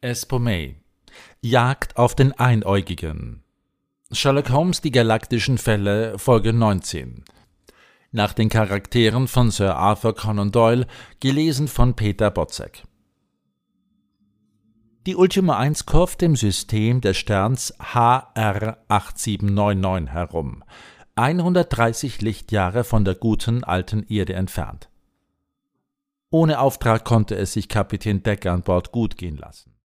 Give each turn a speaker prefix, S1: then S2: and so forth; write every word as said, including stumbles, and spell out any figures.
S1: Espomey. Jagd auf den Einäugigen. Sherlock Holmes, die galaktischen Fälle, Folge neunzehn. Nach den Charakteren von Sir Arthur Conan Doyle, gelesen von Peter Botzek. Die Ultima eins kurvt im System des Sterns H R acht sieben neun neun herum, hundertdreißig Lichtjahre von der guten alten Erde entfernt. Ohne Auftrag konnte es sich Kapitän Decker an Bord gut gehen lassen.